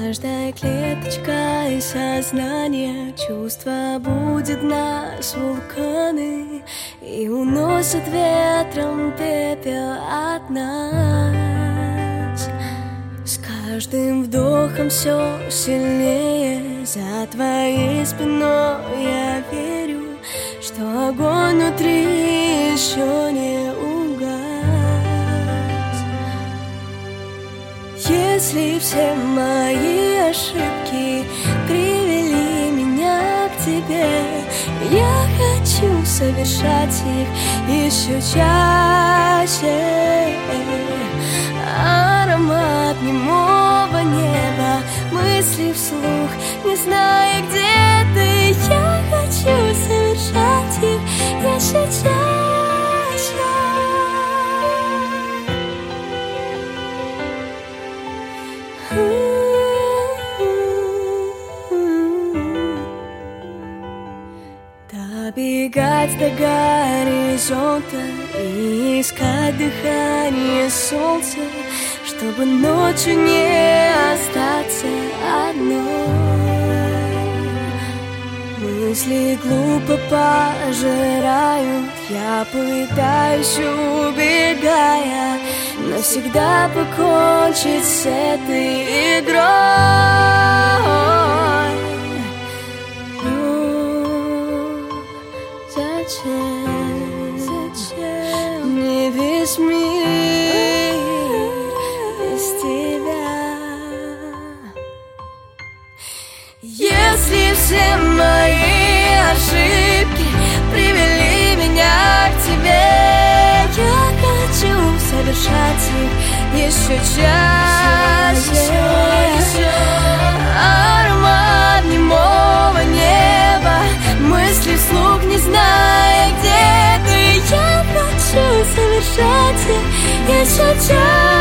Каждая клеточка и сознание чувства будет нас вулканы и уносит ветром пепел от нас. С каждым вдохом все сильнее за твоей спиной я верю, что огонь внутри еще не угас. Если все мои ошибки привели меня к тебе, я хочу совершать их еще чаще. Аромат немого неба, мысли вслух, не зная, где ты. Я хочу совершать их еще чаще. Добегать до горизонта и искать дыхание солнца, чтобы ночью не остаться одной. Мысли глупо пожирают, я пытаюсь, убегая, навсегда покончить с этой игрой. Зачем мне весь мир без тебя? Если все мои ошибки привели меня к тебе, я хочу совершать их еще чаще. Аромат немого неба, мысли вслух, не зная, где ты. Я хочу совершать их еще чаще.